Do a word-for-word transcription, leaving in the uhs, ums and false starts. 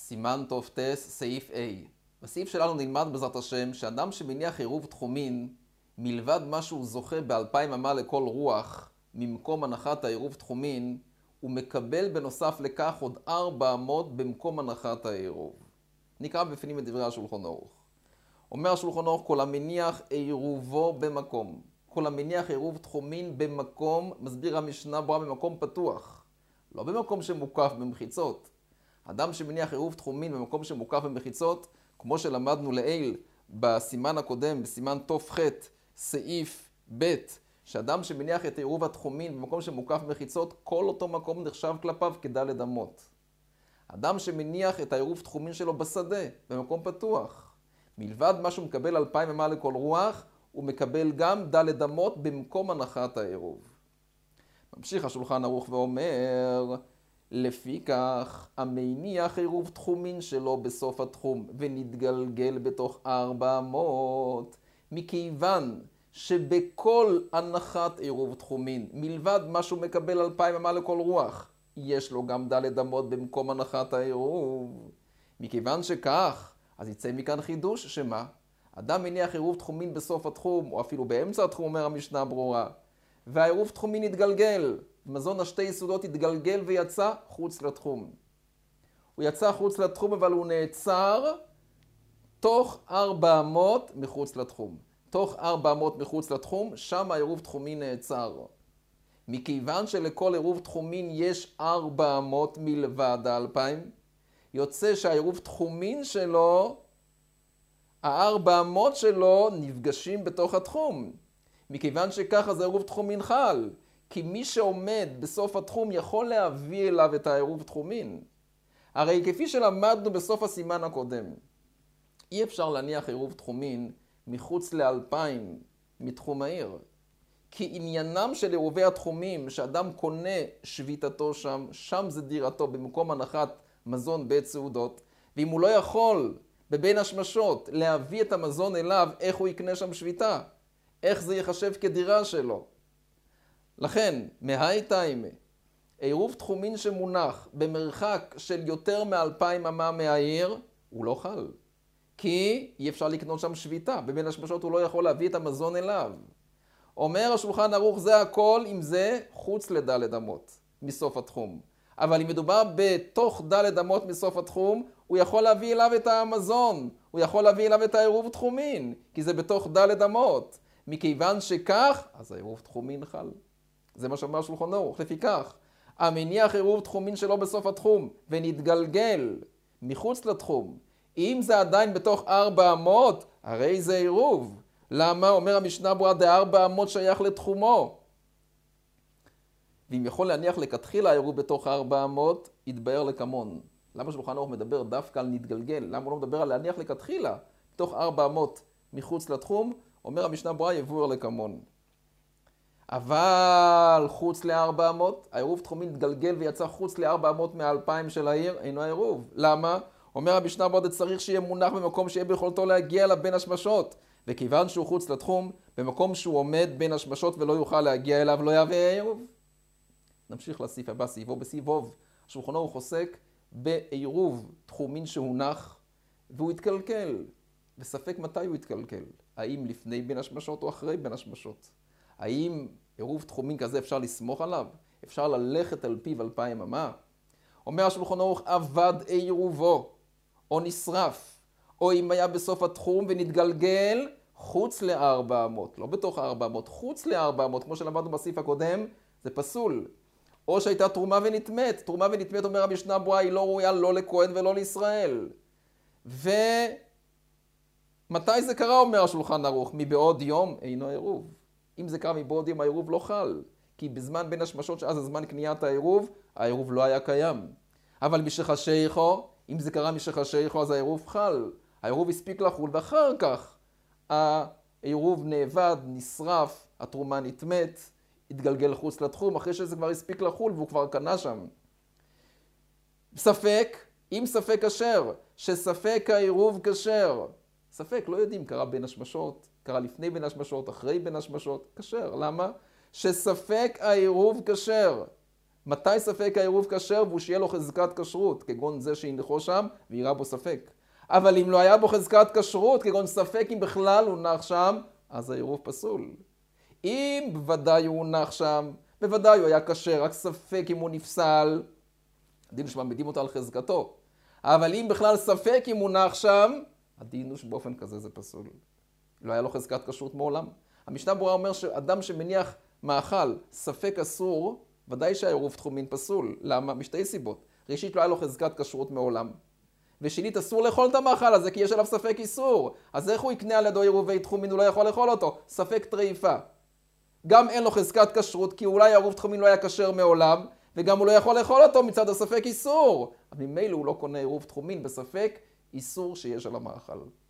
סימן טוב טס, סעיף A. בסעיף שלנו נלמד בעזרת השם שאדם שמניח עירוב תחומין, מלבד מה שהוא זוכה באלפיים אמה לכל רוח, ממקום הנחת העירוב תחומין, הוא מקבל בנוסף לכך עוד ארבע אמות במקום הנחת העירוב. נקרא בפנים את דברי השולחן ערוך. אומר השולחן ערוך, כל המניח עירובו במקום. כל המניח עירוב תחומין במקום, מסביר המשנה ברורה, במקום פתוח. לא במקום שמוקף במחיצות. אדם שמניח עירוב תחומין במקום שמוקף במחיצות, כמו שלמדנו לעיל בסימן הקודם, בסימן טוב ח' סעיף ב', שאדם שמניח את עירוב התחומין במקום שמוקף במחיצות, כל אותו מקום נחשב כלפיו כדלת אמות. אדם שמניח את העירוב תחומין שלו בשדה, במקום פתוח, מלבד מה שהוא מקבל אלפיים אמה לכל רוח, הוא מקבל גם דלת אמות במקום הנחת העירוב. ממשיך השולחן ערוך ואומר, לפי כך, המניח עירוב תחומין שלו בסוף התחום ונתגלגל בתוך ארבע אמות, מכיוון שבכל הנחת עירוב תחומין, מלבד מה שהוא מקבל אלפיים אמה לכל רוח, יש לו גם דלת אמות במקום הנחת העירוב. מכיוון שכך, אז יצא מכאן חידוש שמה? אדם מניח עירוב תחומין בסוף התחום, או אפילו באמצע התחום, אומר המשנה ברורה, והעירוב תחומין יתגלגל. מזון השתי יסודות התגלגל ויצא חוץ לתחום. הוא יצא חוץ לתחום, אבל הוא נעצר תוך ארבע אמות מחוץ לתחום. תוך ארבע אמות מחוץ לתחום, שם העירוב תחומין נעצר. מכיוון שלכל עירוב תחומין יש ארבע אמות מלבד האלפיים, יוצא שהעירוב תחומין שלו, הארבע אמות שלו נפגשים בתוך התחום. מכיוון שככה זה עירוב תחומין חל. כי מי שעומד בסוף התחום יכול להביא אליו את העירוב תחומין. הרי כפי שלמדנו בסוף הסימן הקודם, אי אפשר להניח עירוב תחומין מחוץ לאלפיים מתחום העיר. כי עניינם של עירובי התחומים שאדם קונה שביתתו שם, שם זה דירתו במקום הנחת מזון בית סעודות, ואם הוא לא יכול בבין השמשות להביא את המזון אליו, איך הוא יקנה שם שביתה? איך זה יחשב כדירה שלו? לכן, מהי טיימה, עירוב תחומין שמונח במרחק של יותר מאלפיים אמה מהעיר, הוא לא חל. כי אי אפשר לקנות שם שביתה, בבין השמשות הוא לא יכול להביא את המזון אליו. אומר השולחן ערוך, זה הכל אם זה חוץ לדלת אמות מסוף התחום. אבל אם מדובר בתוך דלת אמות מסוף התחום, הוא יכול להביא אליו את המזון, הוא יכול להביא אליו את העירוב תחומין, כי זה בתוך דלת אמות. מכיוון שכך, אז העירוב תחומין חל. זה מה שאומר השולחן ערוך. לפי כך, המניח עירוב תחומין שלו בסוף התחום ונתגלגל מחוץ לתחום, אם זה עדיין בתוך ארבע אמות, הרי זה עירוב. למה? אומר המשנה ברורה, דה ארבע אמות שייך לתחומו. ואם יכול להניח לכתחילה העירוב בתוך ארבע אמות, יתבאר לכמון. למה השולחן ערוך מדבר דווקא על נתגלגל? למה הוא לא מדבר על להניח לכתחילה בתוך ארבע אמות מחוץ לתחום? אומר המשנה ברורה, יבואר לכמון. אבל חוץ לארבע אמות, העירוב תחומין התגלגל ויצא חוץ לארבע אמות מהאלפיים של העיר, אינו העירוב. למה? אומר המשנה ברורה, צריך שיהיה מונח במקום שיהיה ביכולתו להגיע אליו בין השמשות. וכיוון שהוא חוץ לתחום, במקום שהוא עומד בין השמשות ולא יוכל להגיע אליו, לא יהווה עירוב. נמשיך לסעיף הבא, סעיפו בסיבוב. השולחן ערוך עוסק בעירוב תחומין שהונח, והוא התקלקל. וספק מתי הוא התקלקל. האם לפני בין השמשות או אחרי בין השמשות? האם עירוב תחומין כזה אפשר לסמוך עליו? אפשר ללכת על פיו אלפיים אמה? אומר השולחן ערוך, אבד עירובו, או נשרף, או אם היה בסוף התחום ונתגלגל חוץ לארבע אמות, לא בתוך ארבע אמות, חוץ לארבע אמות, כמו שלמדנו בסעיף הקודם, זה פסול. או שהייתה תרומה ונתמת, תרומה ונתמת אומר המשנה ברורה, היא לא ראויה לא לכהן ולא לישראל. ומתי זה קרה, אומר השולחן ערוך? מבעוד יום אינו עירוב. אם זה קרה מבעוד יום, העירוב לא חל. כי בזמן בין השמשות, שאז הזמן קניית העירוב, העירוב לא היה קיים. אבל משחשיכו, אם זה קרה משחשיכו, אז העירוב חל. העירוב הספיק לחול, ואחר כך העירוב נאבד, נשרף, התרומה נתמת, התגלגל חוץ לתחום, אחרי שזה כבר הספיק לחול, והוא כבר קנה שם. ספק, אם ספק כשר, שספק העירוב כשר. ספק, לא יודעים, קרה בין השמשות, קרה לפני בין השמשות, אחרי בין השמשות, כשר. למה? שספק העירוב כשר. מתי ספק העירוב כשר והוא שיהיה לו חזקת כשרות, כגון זה שהנחו שם ויראה בו ספק. אבל אם לא היה בו חזקת כשרות, כגון ספק אם בכלל הוא נח שם, אז העירוב פסול. אם בוודאי הוא נח שם, בוודאי הוא היה כשר, רק ספק אם הוא נפסל, הדין הוא שמעמידים אותו על חזקתו. אבל אם בכלל ספק אם הוא נח שם, הדין הוא שבאופן כזה זה פסול. לא היה לו חזקת כשרות מעולם. המשנה ברורה אומר שאדם שמניח מאכל ספק אסור, ודאי שהעירוב תחומין פסול. למה? משתי סיבות. ראשית, לא היה לו חזקת כשרות מעולם. ושנית, אסור לאכול את המאכל הזה כי יש עליו ספק איסור. אז איך הוא יקנה על ידו עירובי תחומין? הוא לא יכול לאכול אותו. ספק טרייפה. גם אין לו חזקת כשרות כי אולי העירוב תחומין לא היה כשר מעולם, וגם הוא לא יכול לאכול אותו מצד הספק איסור. אבל ממילא הוא לא קונה עירוב תחומין בספק איסור שיש על המאכל.